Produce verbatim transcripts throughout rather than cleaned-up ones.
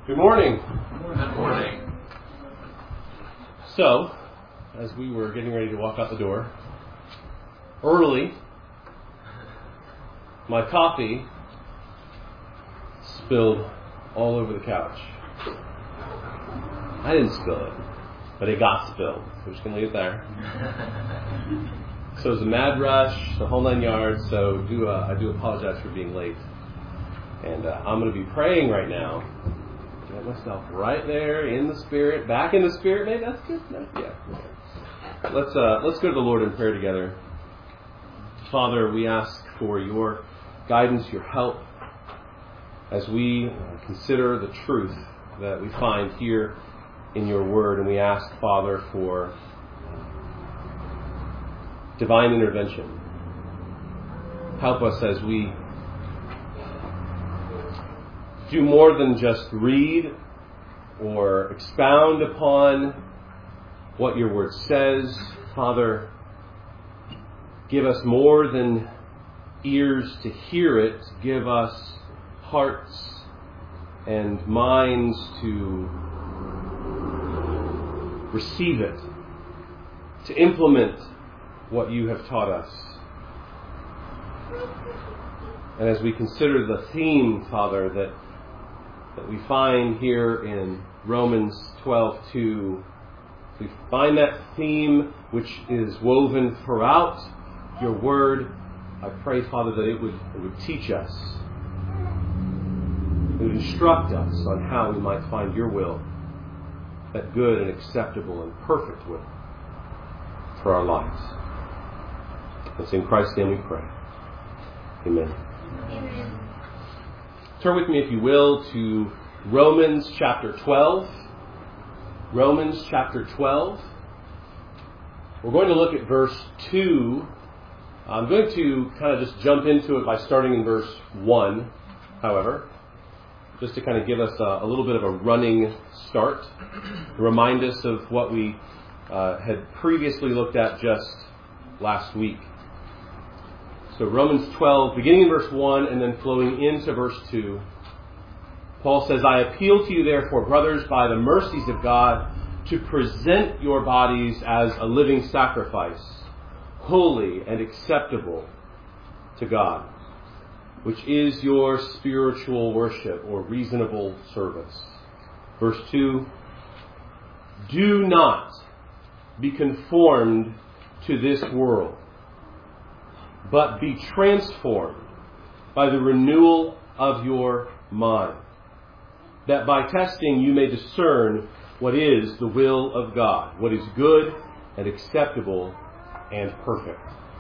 Good morning. Good morning. So, as we were getting ready to walk out the door, early, my coffee spilled all over the couch. I didn't spill it, but it got spilled. We're just going to leave it there. So it was a mad rush, the whole nine yards, so do uh, I do apologize for being late. And uh, I'm going to be praying right now. Get myself right there in the Spirit, back in the Spirit. Maybe that's good. No, yeah. Okay. Let's uh, let's go to the Lord in prayer together. Father, we ask for your guidance, your help, as we consider the truth that we find here in your Word, and we ask, Father, for divine intervention. Help us as we do more than just read or expound upon what your word says. Father, give us more than ears to hear it. Give us hearts and minds to receive it, to implement what you have taught us. And as we consider the theme, Father, that that we find here in Romans twelve two, we find that theme which is woven throughout your word. I pray, Father, that it would, it would teach us, it would instruct us on how we might find your will, that good and acceptable and perfect will for our lives. It's in Christ's name we pray. Amen. Amen. Turn with me, if you will, to Romans chapter twelve. Romans chapter twelve. We're going to look at verse two. I'm going to kind of just jump into it by starting in verse one, however, just to kind of give us a, a little bit of a running start, to remind us of what we uh, had previously looked at just last week. So Romans twelve, beginning in verse one and then flowing into verse two. Paul says, I appeal to you therefore, brothers, by the mercies of God, to present your bodies as a living sacrifice, holy and acceptable to God, which is your spiritual worship or reasonable service. Verse two, do not be conformed to this world, but be transformed by the renewal of your mind, that by testing you may discern what is the will of God, what is good and acceptable and perfect.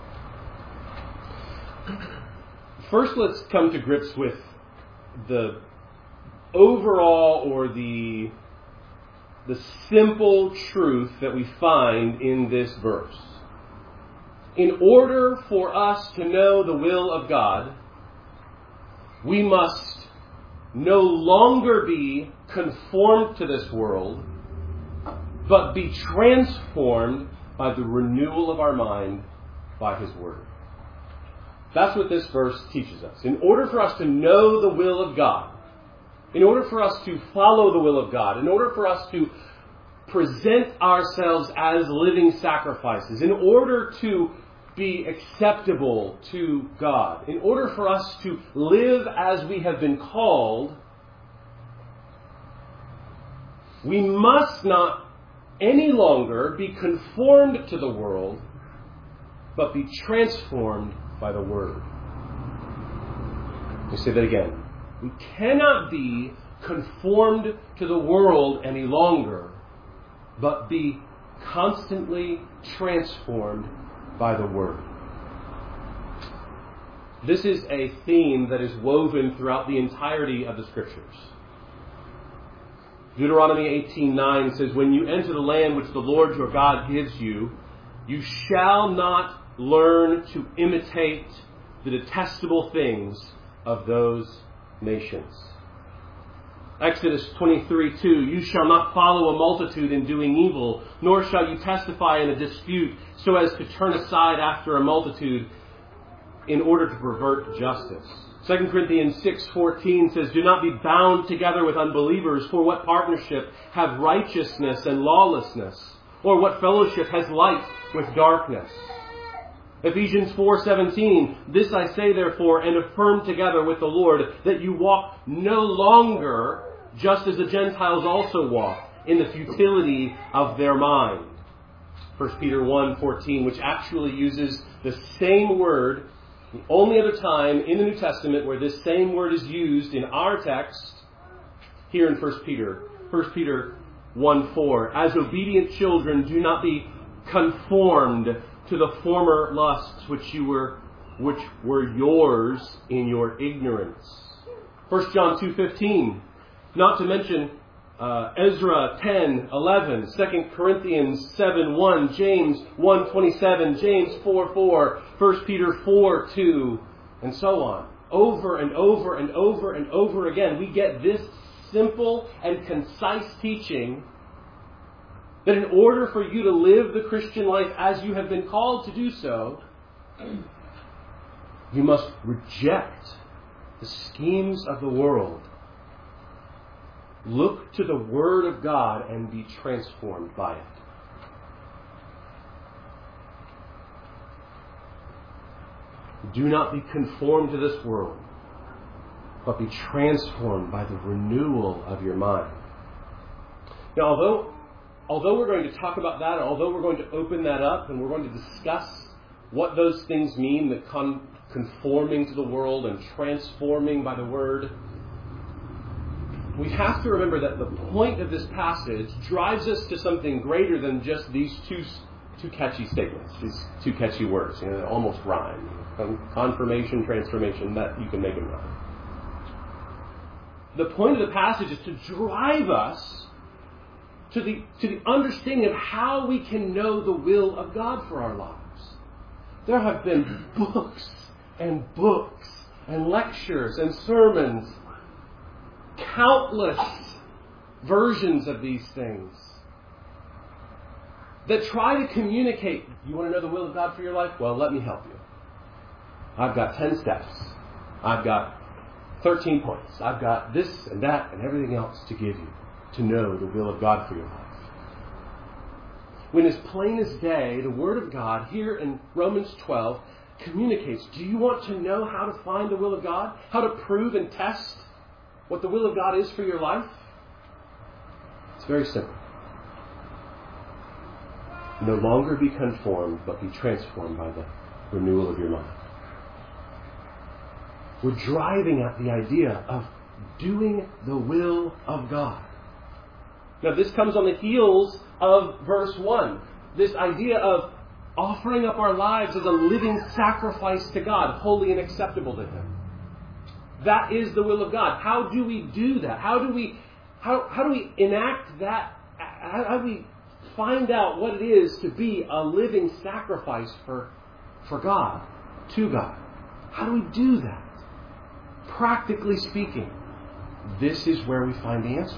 First, let's come to grips with the overall or the, the simple truth that we find in this verse. In order for us to know the will of God, we must no longer be conformed to this world, but be transformed by the renewal of our mind by His Word. That's what this verse teaches us. In order for us to know the will of God, in order for us to follow the will of God, in order for us to present ourselves as living sacrifices, in order to be acceptable to God, in order for us to live as we have been called, we must not any longer be conformed to the world, but be transformed by the Word. Let me say that again. We cannot be conformed to the world any longer, but be constantly transformed by the Word. This is a theme that is woven throughout the entirety of the Scriptures. Deuteronomy eighteen nine says, when you enter the land which the Lord your God gives you, you shall not learn to imitate the detestable things of those nations. Exodus twenty-three two, you shall not follow a multitude in doing evil, nor shall you testify in a dispute so as to turn aside after a multitude in order to pervert justice. Second Corinthians six fourteen says, "Do not be bound together with unbelievers, for what partnership have righteousness and lawlessness? Or what fellowship has light with darkness?" Ephesians four seventeen, "This I say therefore, and affirm together with the Lord, that you walk no longer just as the Gentiles also walk, in the futility of their mind." First Peter one fourteen, which actually uses the same word, the only other time in the New Testament where this same word is used in our text, here in First Peter. First Peter one four, "As obedient children, do not be conformed to the former lusts which you were, which were yours in your ignorance." First John two fifteen, not to mention uh, Ezra ten eleven, Second Corinthians seven one, James one twenty-seven, James four four, First Peter four two, and so on. Over and over and over and over again, we get this simple and concise teaching that in order for you to live the Christian life as you have been called to do so, you must reject the schemes of the world. Look to the Word of God and be transformed by it. Do not be conformed to this world, but be transformed by the renewal of your mind. Now, although, although we're going to talk about that, although we're going to open that up and we're going to discuss what those things mean, the con- conforming to the world and transforming by the Word, we have to remember that the point of this passage drives us to something greater than just these two two catchy statements, these two catchy words, you know, that almost rhyme. Confirmation, transformation, that you can make them rhyme. The point of the passage is to drive us to the to the understanding of how we can know the will of God for our lives. There have been books and books and lectures and sermons, countless versions of these things that try to communicate. You want to know the will of God for your life? Well, let me help you. I've got ten steps. I've got thirteen points. I've got this and that and everything else to give you to know the will of God for your life. When as plain as day, the Word of God here in Romans twelve communicates, do you want to know how to find the will of God? How to prove and test what the will of God is for your life? It's very simple. No longer be conformed, but be transformed by the renewal of your mind. We're driving at the idea of doing the will of God. Now, this comes on the heels of verse one. This idea of offering up our lives as a living sacrifice to God, holy and acceptable to Him. That is the will of God. How do we do that? How do we how how do we enact that? How, how do we find out what it is to be a living sacrifice for for God, to God? How do we do that? Practically speaking, this is where we find the answer.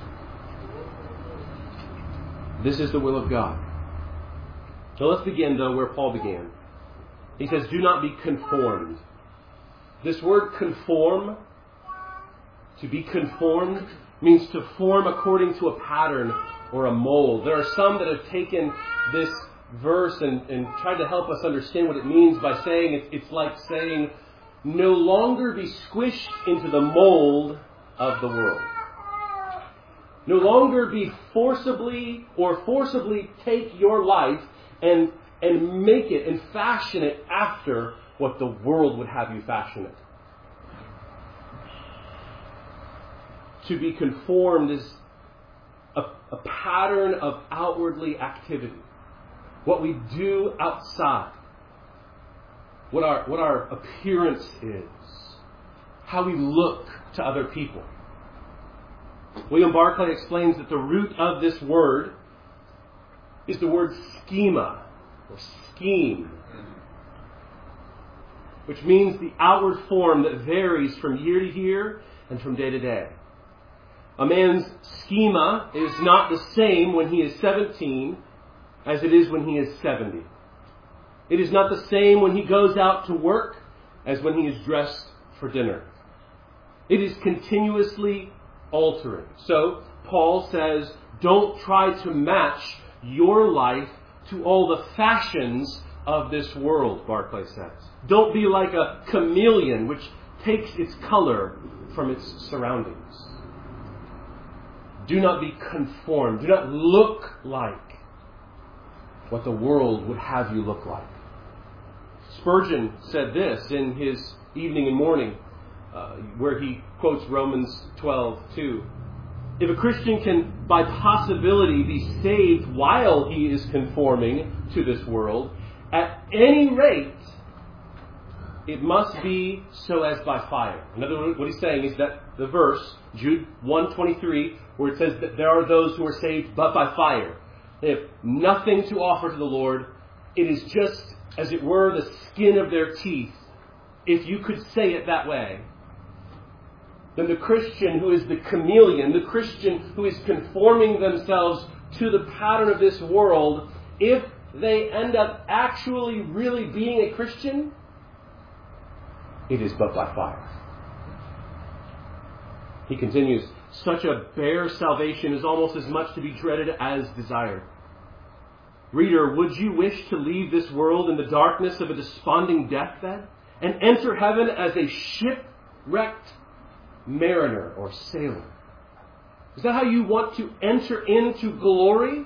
This is the will of God. So let's begin, though, where Paul began. He says, do not be conformed. This word conform, to be conformed, means to form according to a pattern or a mold. There are some that have taken this verse and, and tried to help us understand what it means by saying it's, it's like saying, no longer be squished into the mold of the world. No longer be forcibly or forcibly take your life and, and make it and fashion it after what the world would have you fashion it. To be conformed is a, a pattern of outwardly activity. What we do outside. What our, what our appearance is. How we look to other people. William Barclay explains that the root of this word is the word schema, or scheme, which means the outward form that varies from year to year and from day to day. A man's schema is not the same when he is seventeen as it is when he is seventy. It is not the same when he goes out to work as when he is dressed for dinner. It is continuously altering. So, Paul says, don't try to match your life to all the fashions of this world, Barclay says. Don't be like a chameleon which takes its color from its surroundings. Do not be conformed. Do not look like what the world would have you look like. Spurgeon said this in his Evening and Morning, uh, where he quotes Romans twelve two. If a Christian can, by possibility, be saved while he is conforming to this world, at any rate, it must be so as by fire. In other words, what he's saying is that the verse, Jude one twenty-three, where it says that there are those who are saved but by fire. They have nothing to offer to the Lord. It is just, as it were, the skin of their teeth, if you could say it that way. Then the Christian who is the chameleon, the Christian who is conforming themselves to the pattern of this world, if they end up actually really being a Christian, it is but by fire. He continues, such a bare salvation is almost as much to be dreaded as desired. Reader, would you wish to leave this world in the darkness of a desponding deathbed and enter heaven as a shipwrecked mariner or sailor? Is that how you want to enter into glory?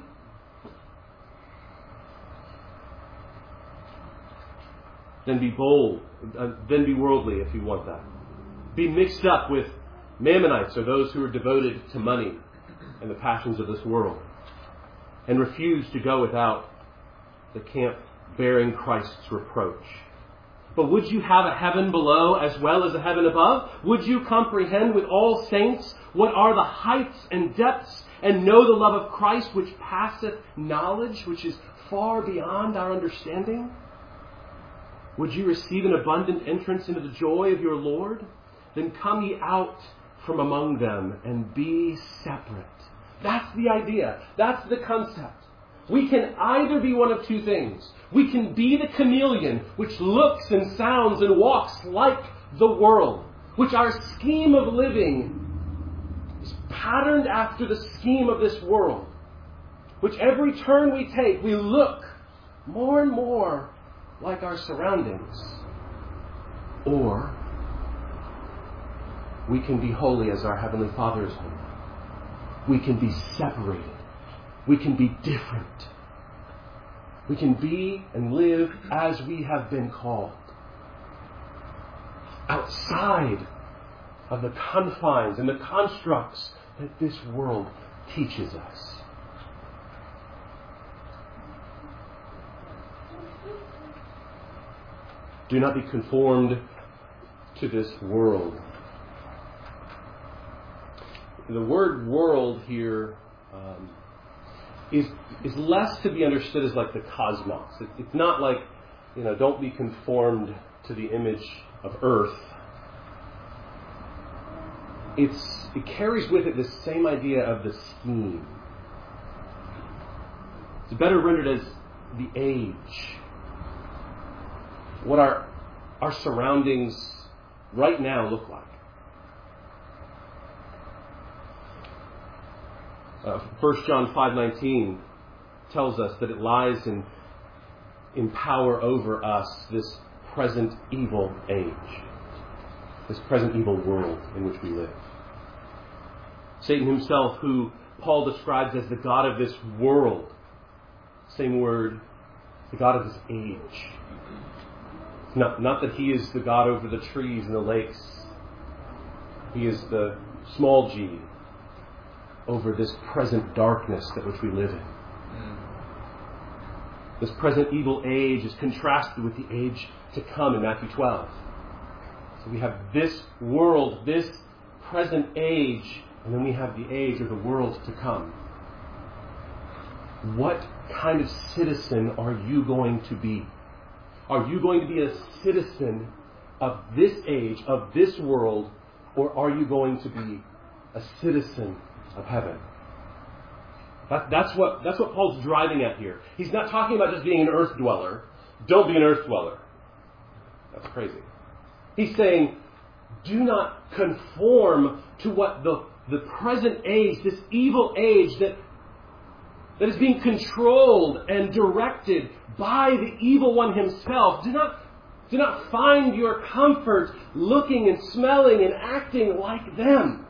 Then be bold, uh, then be worldly if you want that. Be mixed up with Mammonites, or those who are devoted to money and the passions of this world, and refuse to go without the camp bearing Christ's reproach. But would you have a heaven below as well as a heaven above? Would you comprehend with all saints what are the heights and depths, and know the love of Christ which passeth knowledge, which is far beyond our understanding? Would you receive an abundant entrance into the joy of your Lord? Then come ye out from among them and be separate. That's the idea. That's the concept. We can either be one of two things. We can be the chameleon, which looks and sounds and walks like the world, which our scheme of living is patterned after the scheme of this world, which every turn we take, we look more and more like our surroundings. Or we can be holy as our Heavenly Father is holy. We can be separated. We can be different. We can be and live as we have been called, outside of the confines and the constructs that this world teaches us. Do not be conformed to this world. The word world here um, is is less to be understood as like the cosmos. It, it's not like, you know, don't be conformed to the image of earth. It's it carries with it the same idea of the scheme. It's better rendered as the age. What our our surroundings right now look like. Uh, First John five nineteen tells us that it lies in, in power over us, this present evil age, this present evil world in which we live. Satan himself, who Paul describes as the God of this world, same word, the God of this age. Not, not that he is the God over the trees and the lakes. He is the small g over this present darkness that which we live in. This present evil age is contrasted with the age to come in Matthew twelve. So we have this world, this present age, and then we have the age of the world to come. What kind of citizen are you going to be? Are you going to be a citizen of this age, of this world, or are you going to be a citizen of heaven? That, that's what that's what Paul's driving at here. He's not talking about just being an earth dweller. Don't be an earth dweller. That's crazy. He's saying, do not conform to what the, the present age, this evil age that, that is being controlled and directed by the evil one himself. Do not, do not find your comfort looking and smelling and acting like them.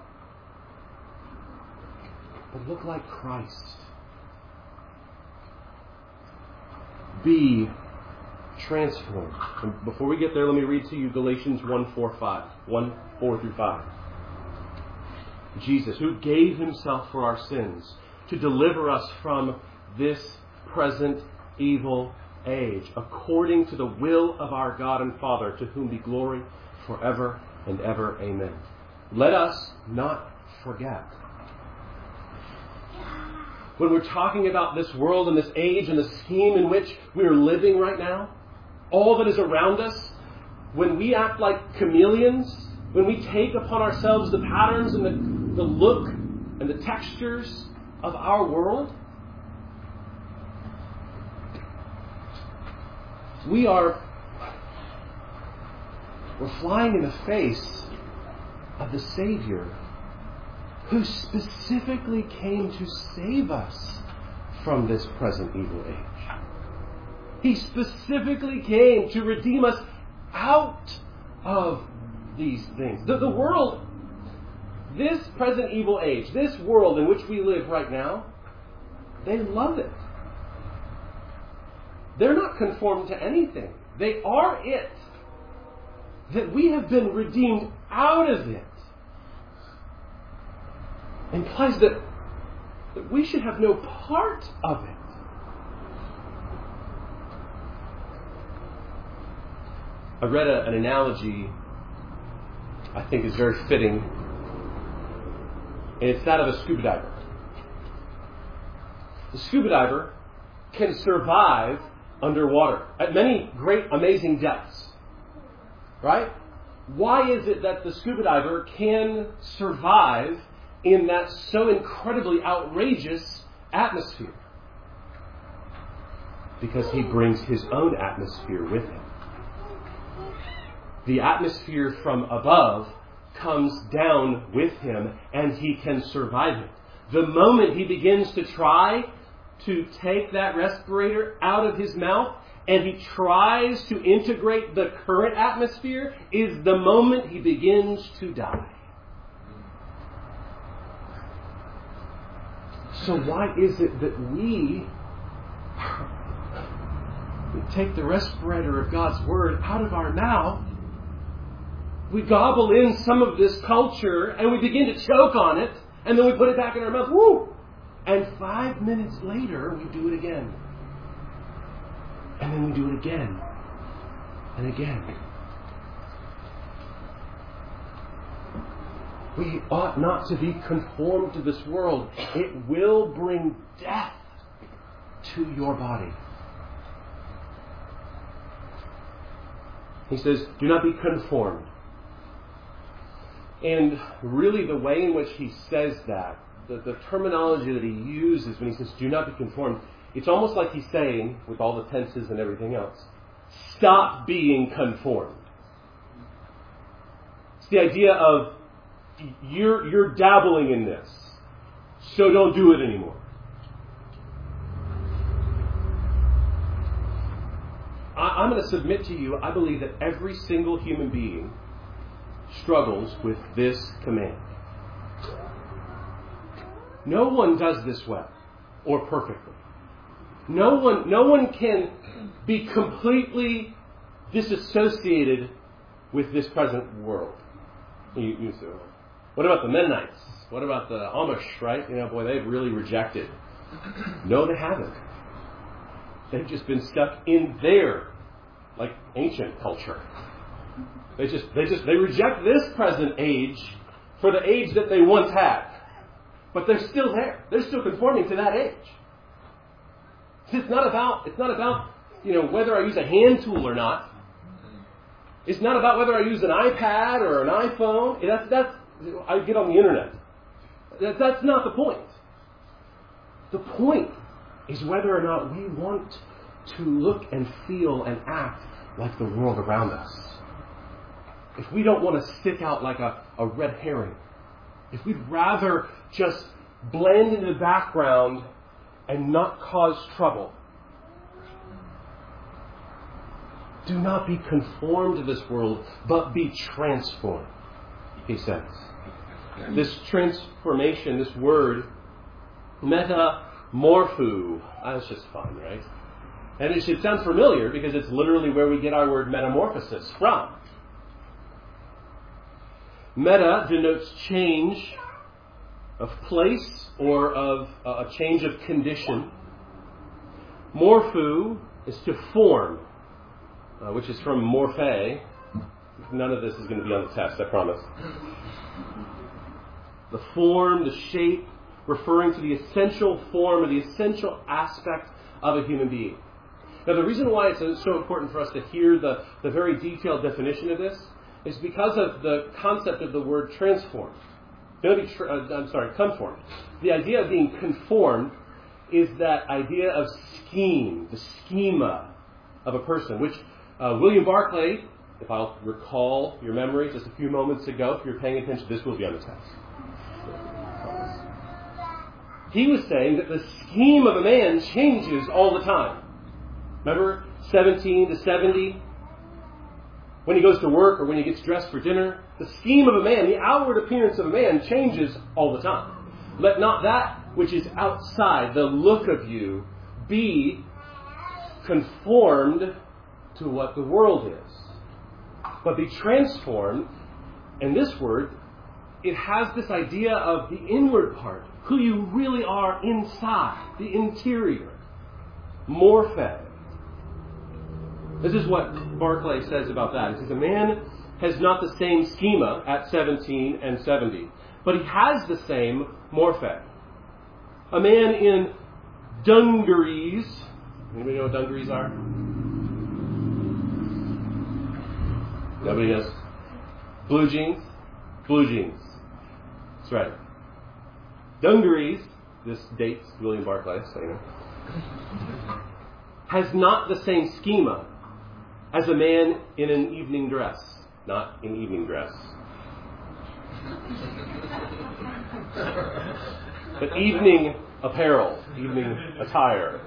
But look like Christ. Be transformed. And before we get there, let me read to you Galatians one, four, five. one, four through five. Jesus, who gave himself for our sins to deliver us from this present evil age, according to the will of our God and Father, to whom be glory forever and ever. Amen. Let us not forget. When we're talking about this world and this age and the scheme in which we are living right now, all that is around us, when we act like chameleons, when we take upon ourselves the patterns and the, the look and the textures of our world, we are we're flying in the face of the Savior who specifically came to save us from this present evil age. He specifically came to redeem us out of these things. The, the world, this present evil age, this world in which we live right now, they love it. They're not conformed to anything. They are it. That we have been redeemed out of it implies that, that we should have no part of it. I read a, an analogy I think is very fitting, and it's that of a scuba diver. The scuba diver can survive underwater at many great, amazing depths. Right? Why is it that the scuba diver can survive in that so incredibly outrageous atmosphere? Because he brings his own atmosphere with him. The atmosphere from above comes down with him, and he can survive it. The moment he begins to try to take that respirator out of his mouth, and he tries to integrate the current atmosphere, is the moment he begins to die. So why is it that we, we take the respirator of God's Word out of our mouth, we gobble in some of this culture, and we begin to choke on it, and then we put it back in our mouth, woo! And five minutes later, we do it again. And then we do it again. And again. We ought not to be conformed to this world. It will bring death to your body. He says, do not be conformed. And really the way in which he says that, the, the terminology that he uses when he says, do not be conformed, it's almost like he's saying, with all the tenses and everything else, stop being conformed. It's the idea of, you're, you're dabbling in this, so don't do it anymore. I, I'm going to submit to you, I believe that every single human being struggles with this command. No one does this well or perfectly. No one, no one can be completely disassociated with this present world. You, you say, what about the Mennonites? What about the Amish, right? You know, boy, they've really rejected. No, they haven't. They've just been stuck in their, like, ancient culture. They just, they just, they reject this present age for the age that they once had. But they're still there. They're still conforming to that age. It's not about, it's not about, you know, whether I use a hand tool or not. It's not about whether I use an iPad or an iPhone. That's, that's, I get on the internet. That, that's not the point. The point is whether or not we want to look and feel and act like the world around us. if we don't want to stick out like a, a red herring, if we'd rather just blend into the background and not cause trouble, do not be conformed to this world, but be transformed, he says. This transformation, this word, metamorpho, that's just fun, right? And it should sound familiar because it's literally where we get our word metamorphosis from. Meta denotes change of place or of uh, a change of condition. Morpho is to form, uh, which is from morphe. None of this is going to be on the test, I promise. The form, the shape, referring to the essential form or the essential aspect of a human being. Now, the reason why it's so important for us to hear the, the very detailed definition of this is because of the concept of the word transform. Be tra- uh, I'm sorry, conformed. The idea of being conformed is that idea of scheme, the schema of a person, which uh, William Barclay, if I'll recall your memory just a few moments ago, if you're paying attention, this will be on the test. He was saying that the scheme of a man changes all the time. Remember, seventeen to seventy? When he goes to work or when he gets dressed for dinner, the scheme of a man, the outward appearance of a man changes all the time. Let not that which is outside, the look of you, be conformed to what the world is, but be transformed. And this word, it has this idea of the inward part, who you really are inside, the interior. Morphe. This is what Barclay says about that. He says, a man has not the same schema at seventeen and seventy, but he has the same morphe. A man in dungarees. Anybody know what dungarees are? Nobody knows. Blue jeans? Blue jeans. That's right. Dungarees, this dates William Barclay, so you know, has not the same schema as a man in an evening dress. Not in evening dress. But evening apparel, evening attire.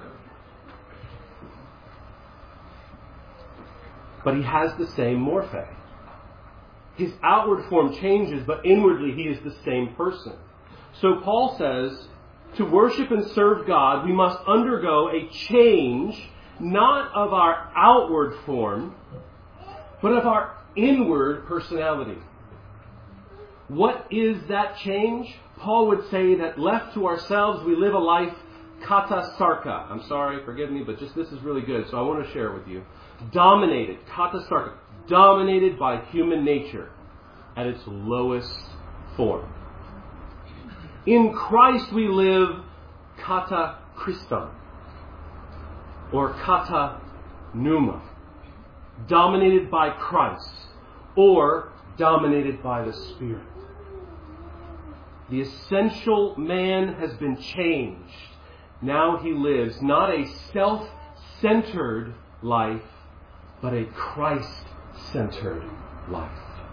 But he has the same morphe. His outward form changes, but inwardly he is the same person. So Paul says, to worship and serve God, we must undergo a change, not of our outward form, but of our inward personality. What is that change? Paul would say that left to ourselves, we live a life kata sarka. I'm sorry, forgive me, but just this is really good, so I want to share it with you. Dominated, kata sarka, dominated by human nature at its lowest form. In Christ we live kata Christon, or kata pneuma, dominated by Christ, or dominated by the Spirit. The essential man has been changed. Now he lives not a self-centered life, but a Christ-centered life.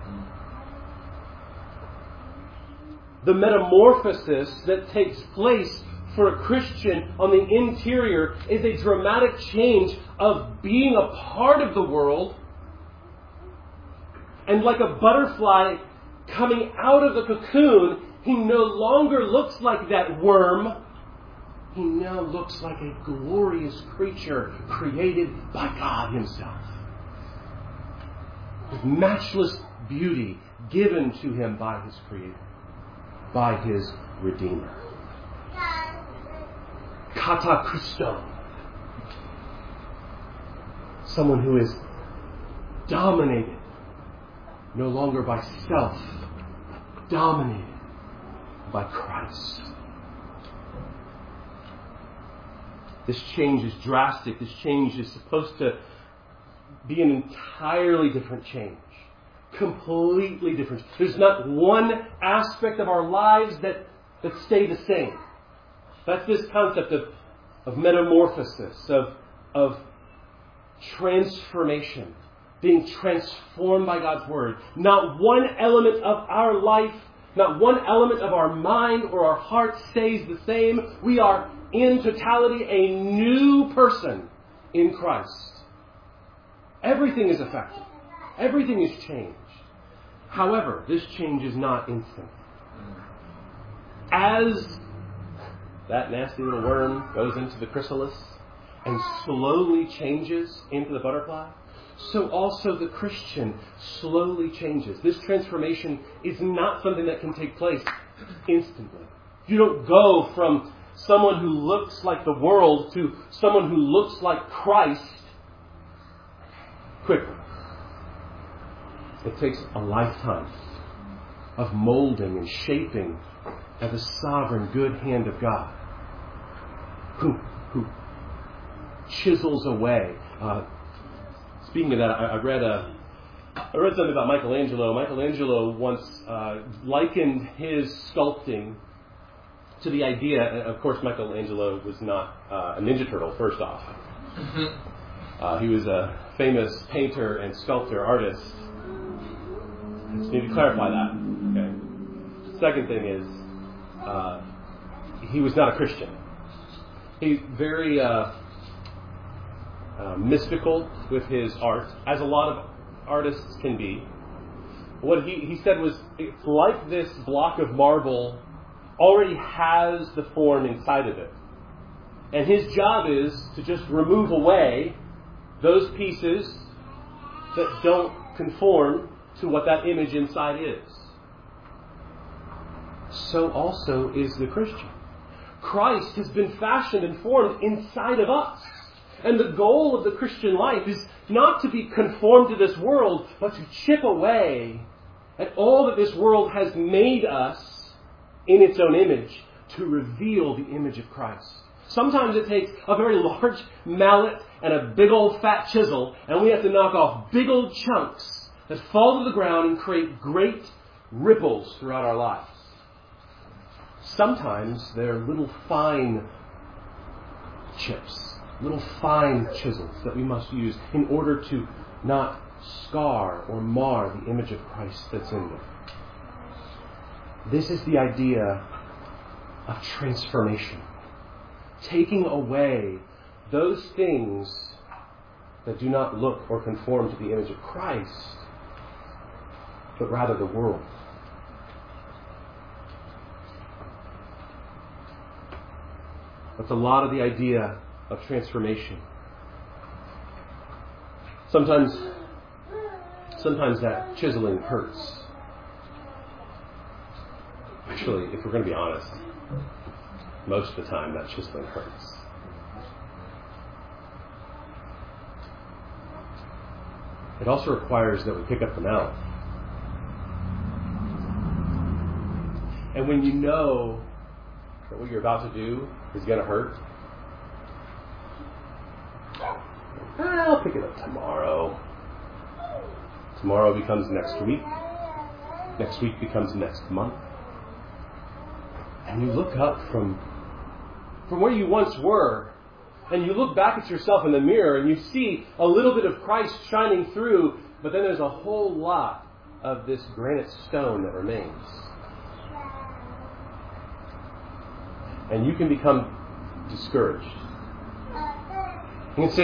The metamorphosis that takes place for a Christian on the interior is a dramatic change of being a part of the world, and like a butterfly coming out of the cocoon, he no longer looks like that worm. He now looks like a glorious creature created by God Himself, with matchless beauty given to him by his Creator, by his Redeemer. Kata Christo. Someone who is dominated no longer by self, dominated by Christ. This change is drastic. This change is supposed to be an entirely different change. Completely different. There's not one aspect of our lives that, that stay the same. That's this concept of, of metamorphosis, of, of transformation. being transformed by God's Word. Not one element of our life, not one element of our mind or our heart stays the same. We are, in totality, a new person in Christ. Everything is affected. Everything is changed. However, this change is not instant. As that nasty little worm goes into the chrysalis and slowly changes into the butterfly, so also the Christian slowly changes. This transformation is not something that can take place instantly. You don't go from someone who looks like the world to someone who looks like Christ quickly. It takes a lifetime of molding and shaping at the sovereign good hand of God, who, who chisels away. Uh, speaking of that, I, I read a, I read something about Michelangelo. Michelangelo once uh, likened his sculpting to the idea. Of course, Michelangelo was not uh, a Ninja Turtle. First off, uh, he was a famous painter and sculptor artist. I just need to clarify that. Okay. Second thing is, uh, he was not a Christian. He's very uh, uh, mystical with his art, as a lot of artists can be. What he, he said was, it's like this block of marble already has the form inside of it. And his job is to just remove away those pieces that don't conform to what that image inside is. So also is the Christian. Christ has been fashioned and formed inside of us. And the goal of the Christian life is not to be conformed to this world, but to chip away at all that this world has made us in its own image, to reveal the image of Christ. Sometimes it takes a very large mallet and a big old fat chisel, and we have to knock off big old chunks that fall to the ground and create great ripples throughout our lives. Sometimes they're little fine chips, little fine chisels that we must use in order to not scar or mar the image of Christ that's in there. This is the idea of transformation. Taking away those things that do not look or conform to the image of Christ, but rather the world. That's a lot of the idea of transformation. Sometimes, sometimes that chiseling hurts. Actually, if we're going to be honest, most of the time that chiseling hurts. It also requires that we pick up the mallet. And when you know that what you're about to do is going to hurt, I'll pick it up tomorrow. Tomorrow becomes next week. Next week becomes next month. And you look up from, from where you once were, and you look back at yourself in the mirror, and you see a little bit of Christ shining through, but then there's a whole lot of this granite stone that remains. And you can become discouraged. You can say,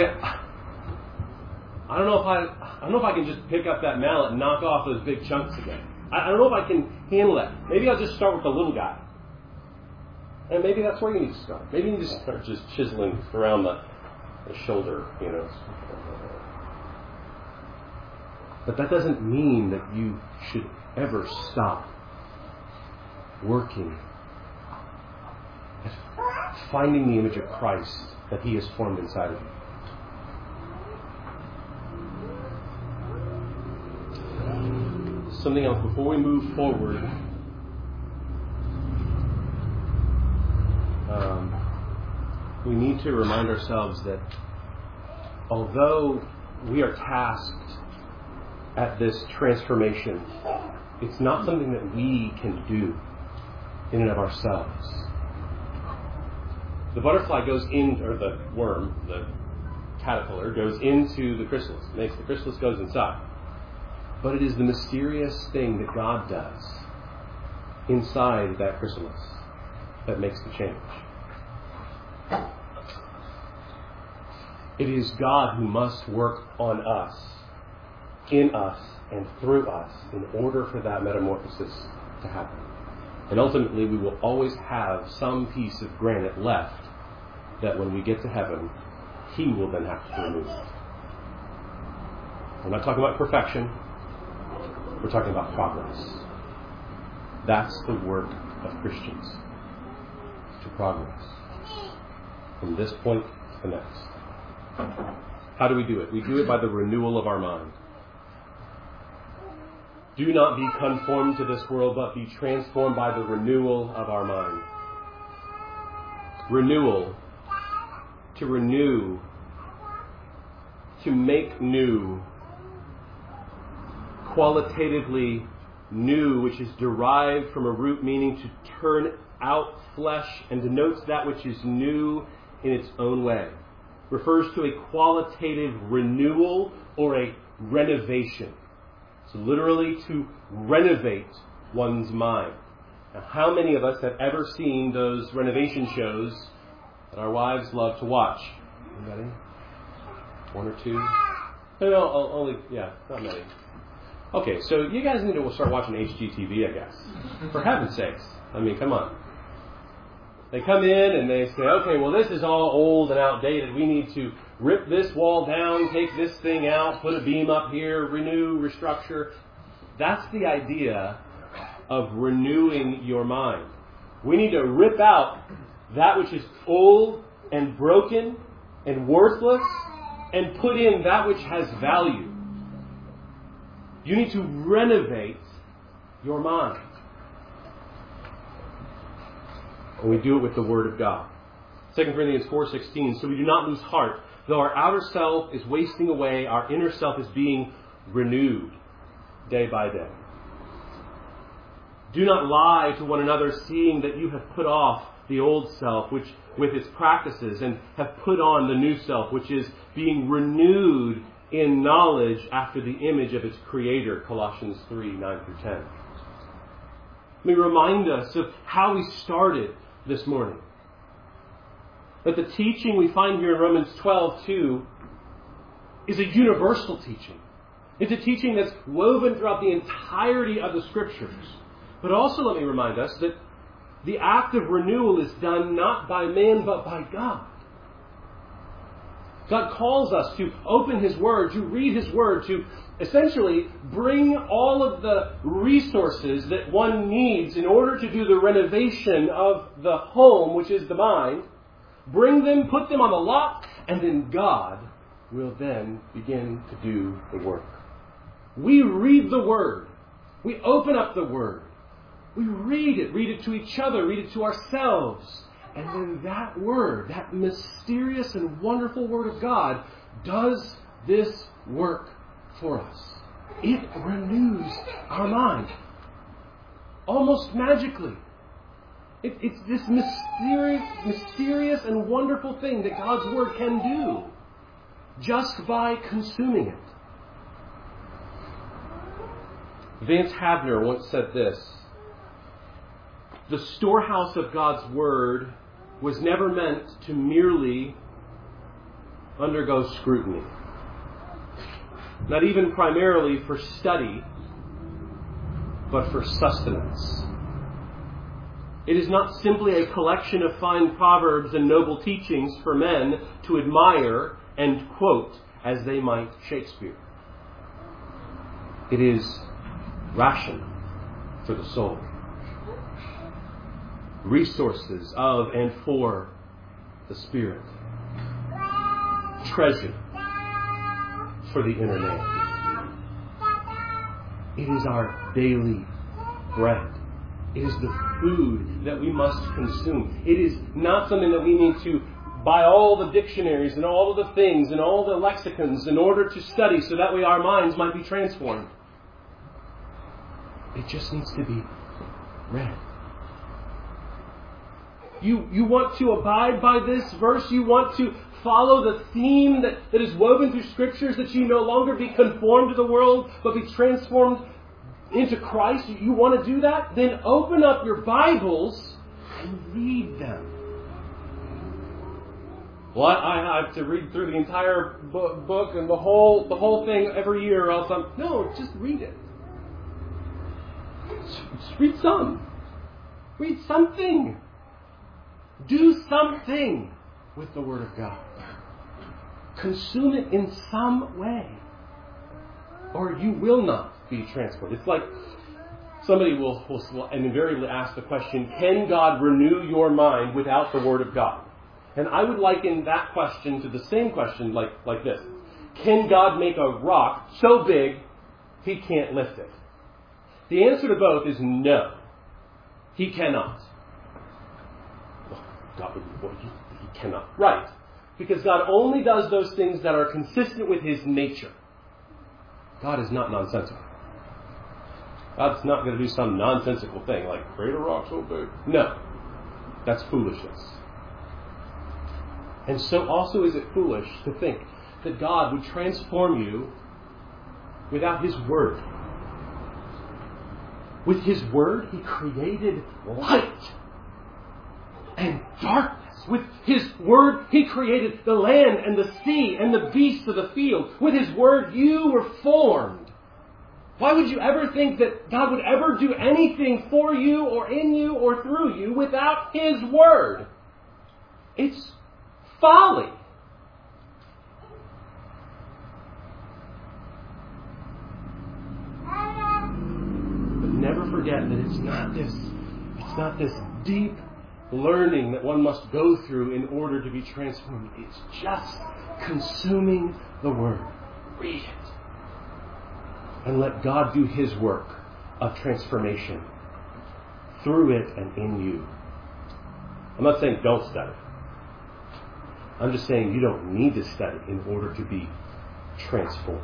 I don't know if I, I don't know if I can just pick up that mallet and knock off those big chunks again. I, I don't know if I can handle it. Maybe I'll just start with the little guy. And maybe that's where you need to start. Maybe you need to start just chiseling around the, the shoulder, you know. But that doesn't mean that you should ever stop working at finding the image of Christ that He has formed inside of you. Something else before we move forward. Um, we need to remind ourselves that although we are tasked at this transformation, it's not something that we can do in and of ourselves. The butterfly goes in, or the worm, the caterpillar goes into the chrysalis, makes the chrysalis goes inside. But it is the mysterious thing that God does inside that chrysalis that makes the change. It is God who must work on us, in us, and through us in order for that metamorphosis to happen. And ultimately, we will always have some piece of granite left that when we get to heaven, He will then have to remove. We're not talking about perfection. We're talking about progress. That's the work of Christians, to progress from this point to the next. How do we do it? We do it by the renewal of our mind. Do not be conformed to this world, but be transformed by the renewal of our mind. Renewal. To renew. To make new. Qualitatively new, which is derived from a root meaning to turn out flesh and denotes that which is new in its own way. Refers to a qualitative renewal or a renovation. So literally to renovate one's mind. Now, how many of us have ever seen those renovation shows that our wives love to watch? Anybody? One or two? No, no, only, yeah, not many. Okay, so you guys need to start watching H G T V, I guess. For heaven's sakes. I mean, come on. They come in and they say, okay, well, this is all old and outdated. We need to rip this wall down, take this thing out, put a beam up here, renew, restructure. That's the idea of renewing your mind. We need to rip out that which is old and broken and worthless and put in that which has value. You need to renovate your mind. And we do it with the Word of God. Second Corinthians four sixteen, so we do not lose heart. Though our outer self is wasting away, our inner self is being renewed day by day. Do not lie to one another, seeing that you have put off the old self, which with its practices, and have put on the new self, which is being renewed in knowledge after the image of its Creator, Colossians three nine through ten. Let me remind us of how we started this morning. That the teaching we find here in Romans twelve two is a universal teaching. It's a teaching that's woven throughout the entirety of the Scriptures. But also let me remind us that the act of renewal is done not by man but by God. God calls us to open His Word, to read His Word, to essentially bring all of the resources that one needs in order to do the renovation of the home, which is the mind. Bring them, put them on the lot, and then God will then begin to do the work. We read the Word. We open up the Word. We read it. Read it to each other. Read it to ourselves. And then that Word, that mysterious and wonderful Word of God, does this work for us. It renews our mind. Almost magically. It, it's this mysterious, mysterious and wonderful thing that God's Word can do just by consuming it. Vance Havner once said this: the storehouse of God's Word was never meant to merely undergo scrutiny. Not even primarily for study, but for sustenance. It is not simply a collection of fine proverbs and noble teachings for men to admire and quote as they might Shakespeare. It is ration for the soul. Resources of and for the Spirit. Treasure for the inner man. It is our daily bread. It is the food that we must consume. It is not something that we need to buy all the dictionaries and all of the things and all the lexicons in order to study so that way our minds might be transformed. It just needs to be read. You, you want to abide by this verse? You want to follow the theme that, that is woven through Scriptures, that you no longer be conformed to the world, but be transformed into Christ, you want to do that? Then open up your Bibles and read them. Well, I have to read through the entire book and the whole the whole thing every year, or else I'm... No, just read it. Just read some. Read something. Do something with the Word of God. Consume it in some way, or you will not be transformed. It's like somebody will, will, will invariably ask the question, can God renew your mind without the Word of God? And I would liken that question to the same question like, like this. Can God make a rock so big He can't lift it? The answer to both is no. He cannot. God, He cannot. Right. Because God only does those things that are consistent with His nature. God is not nonsensical. God's not going to do some nonsensical thing like create a rock so big. No. That's foolishness. And so also is it foolish to think that God would transform you without His Word. With His Word, He created light and darkness. With His Word, He created the land and the sea and the beasts of the field. With His Word, you were formed. Why would you ever think that God would ever do anything for you or in you or through you without His Word? It's folly. But never forget that it's not this, it's not this deep learning that one must go through in order to be transformed. It's just consuming the Word. Read it. And let God do His work of transformation through it and in you. I'm not saying don't study. I'm just saying you don't need to study in order to be transformed.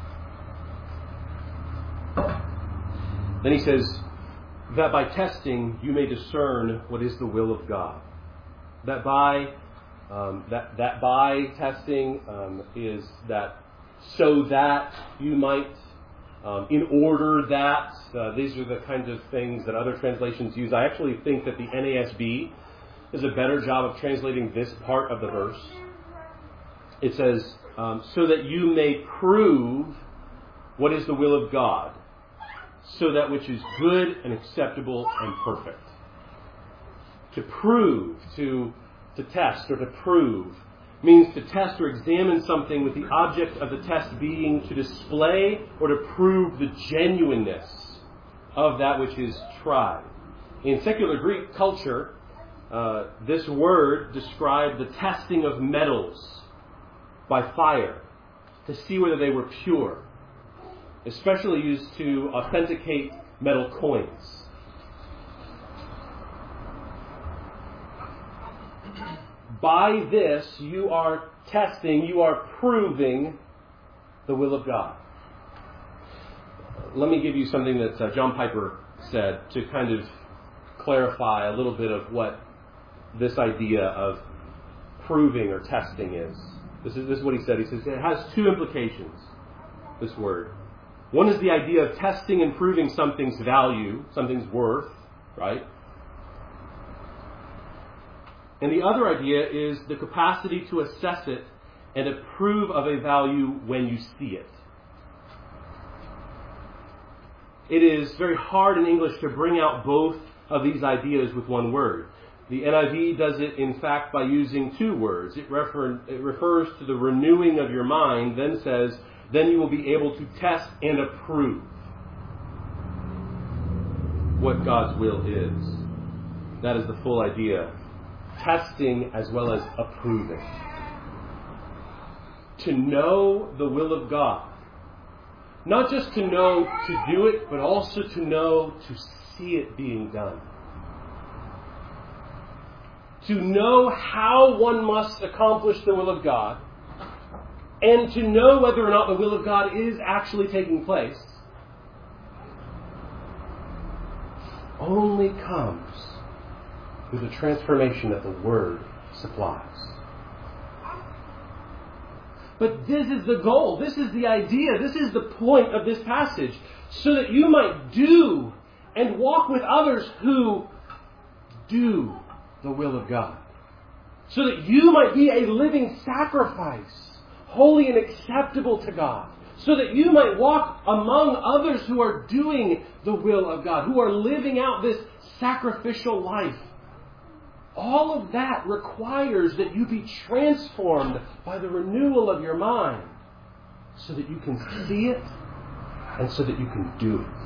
Then he says that by testing you may discern what is the will of God. That by um, that that by testing um, is that so that you might, um, in order that. Uh, these are the kinds of things that other translations use. I actually think that the N A S B does a better job of translating this part of the verse. It says, um, so that you may prove what is the will of God, so that which is good and acceptable and perfect. To prove, to, to test or to prove, means to test or examine something with the object of the test being to display or to prove the genuineness of that which is tried. In secular Greek culture, Uh, this word described the testing of metals by fire to see whether they were pure, especially used to authenticate metal coins. By this, you are testing, you are proving the will of God. Let me give you something that uh, John Piper said to kind of clarify a little bit of what this idea of proving or testing is. This is this is what he said. He says it has two implications, this word. One is the idea of testing and proving something's value, something's worth, right? And the other idea is the capacity to assess it and approve of a value when you see it. It is very hard in English to bring out both of these ideas with one word. The N I V does it, in fact, by using two words. It, refer, it refers to the renewing of your mind, then says, then you will be able to test and approve what God's will is. That is the full idea. Testing as well as approving. To know the will of God. Not just to know to do it, but also to know to see it being done. To know how one must accomplish the will of God, and to know whether or not the will of God is actually taking place, only comes through the transformation that the Word supplies. But this is the goal. This is the idea. This is the point of this passage. So that you might do and walk with others who do the will of God. So that you might be a living sacrifice, holy and acceptable to God. So that you might walk among others who are doing the will of God, who are living out this sacrificial life. All of that requires that you be transformed by the renewal of your mind so that you can see it and so that you can do it.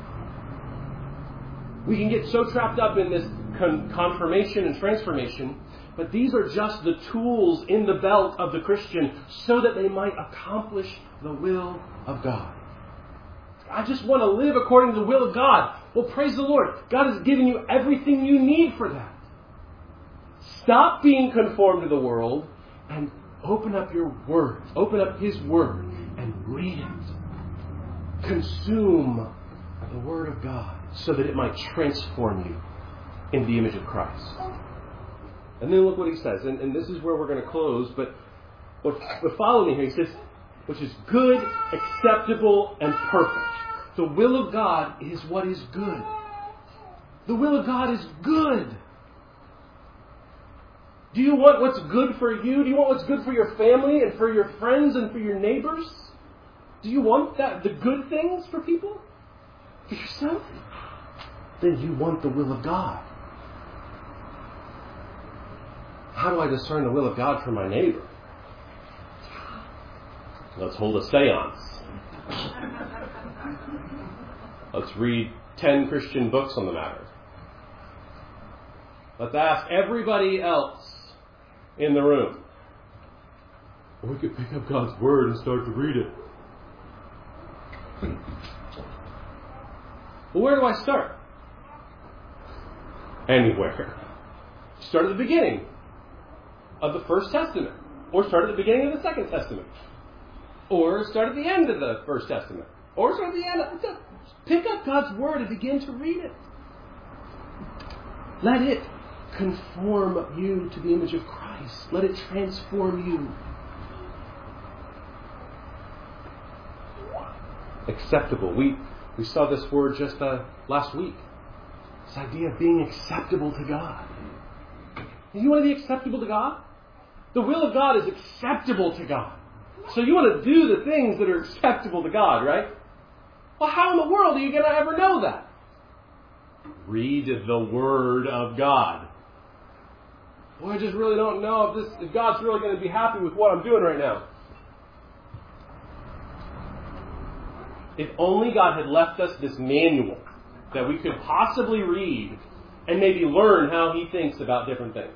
We can get so trapped up in this con- confirmation and transformation, but these are just the tools in the belt of the Christian so that they might accomplish the will of God. I just want to live according to the will of God. Well, praise the Lord. God has given you everything you need for that. Stop being conformed to the world and open up your words. Open up His Word and read it. Consume the Word of God so that it might transform you in the image of Christ. And then look what he says. And, and this is where we're going to close. But, but, but follow me here. He says, which is good, acceptable, and perfect. The will of God is what is good. The will of God is good. Do you want what's good for you? Do you want what's good for your family and for your friends and for your neighbors? Do you want that, the good things for people? For yourself? Then you want the will of God. How do I discern the will of God for my neighbor? Let's hold a seance. Let's read ten Christian books on the matter. Let's ask everybody else in the room. We could pick up God's Word and start to read it. Well, where do I start? Anywhere. Start at the beginning of the First Testament. Or start at the beginning of the Second Testament. Or start at the end of the First Testament. Or start at the end of the... Pick up God's Word and begin to read it. Let it conform you to the image of Christ. Let it transform you. Acceptable. We we saw this word just uh, last week. This idea of being acceptable to God. You want to be acceptable to God? The will of God is acceptable to God. So you want to do the things that are acceptable to God, right? Well, how in the world are you going to ever know that? Read the Word of God. Well, I just really don't know if this if God's really going to be happy with what I'm doing right now. If only God had left us this manual that we could possibly read and maybe learn how He thinks about different things.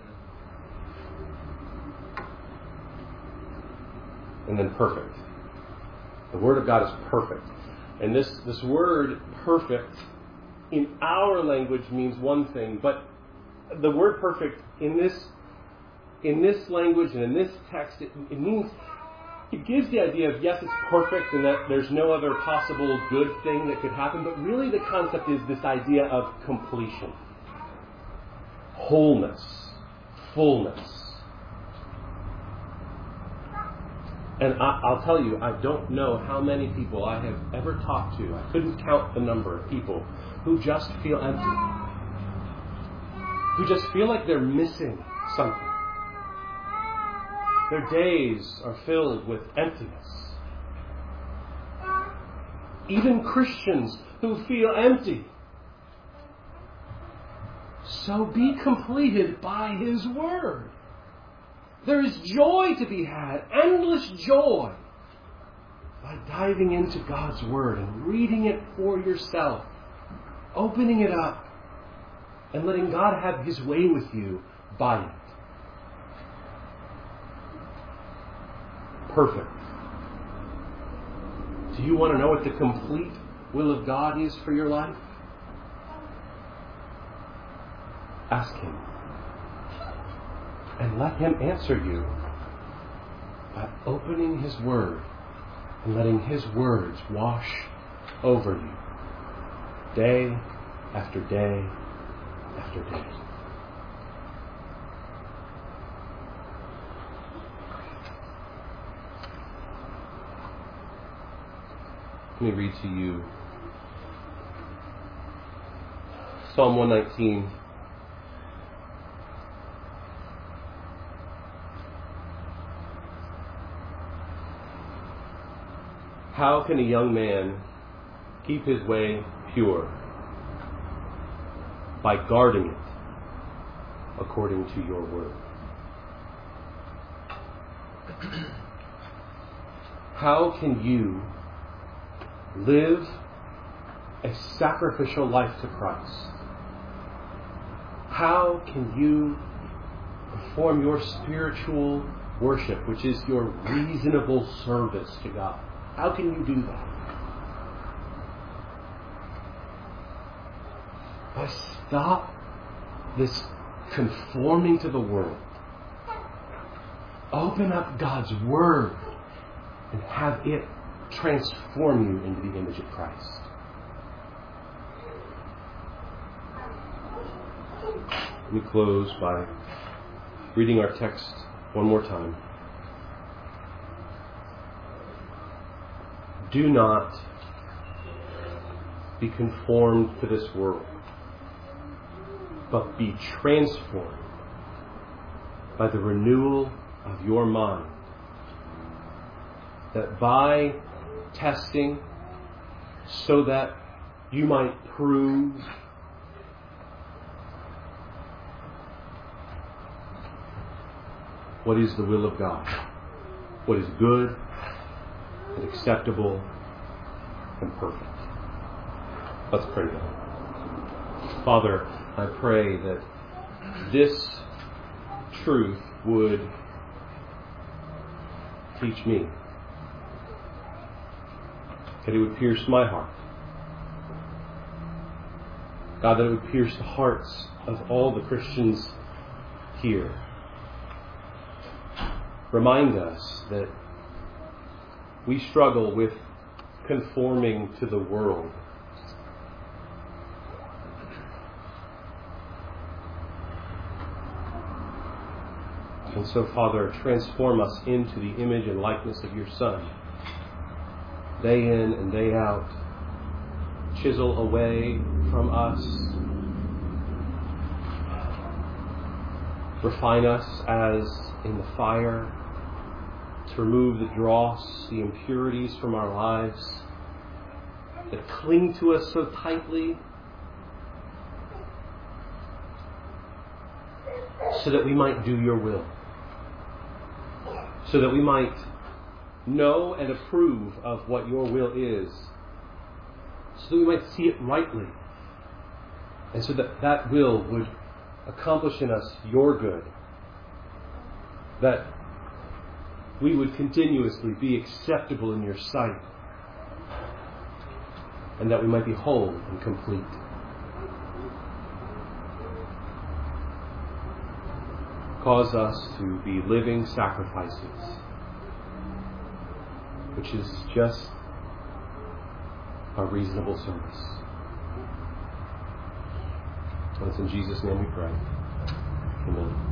And then perfect. The Word of God is perfect. And this, this word perfect in our language means one thing, but the word perfect in this in this language and in this text, it, it means, it gives the idea of, yes, it's perfect and that there's no other possible good thing that could happen, but really the concept is this idea of completion, wholeness, fullness. And I, I'll tell you, I don't know how many people I have ever talked to. I couldn't count the number of people who just feel empty. Who just feel like they're missing something. Their days are filled with emptiness. Even Christians who feel empty. So be completed by His Word. There is joy to be had, endless joy, by diving into God's Word and reading it for yourself, opening it up, and letting God have His way with you by it. Perfect. Do you want to know what the complete will of God is for your life? Ask Him. And let Him answer you by opening His Word and letting His words wash over you day after day after day. Let me read to you Psalm one nineteen. How can a young man keep his way pure? By guarding it according to your word. How can you live a sacrificial life to Christ? How can you perform your spiritual worship, which is your reasonable service to God? How can you do that? By stop this conforming to the world. Open up God's Word and have it transform you into the image of Christ. Let me close by reading our text one more time. Do not be conformed to this world, but be transformed by the renewal of your mind, that by testing, so that you might prove what is the will of God, what is good and acceptable and perfect. Let's pray now. Father, I pray that this truth would teach me, that it would pierce my heart. God, that it would pierce the hearts of all the Christians here. Remind us that we struggle with conforming to the world. And so, Father, transform us into the image and likeness of your Son. Day in and day out, chisel away from us. Refine us as in the fire, to remove the dross, the impurities from our lives that cling to us so tightly, so that we might do your will, so that we might know and approve of what your will is, so that we might see it rightly, and so that that will would accomplish in us your good, that we would continuously be acceptable in your sight, and that we might be whole and complete. Cause us to be living sacrifices, which is just a reasonable service. And it's in Jesus' name we pray. Amen.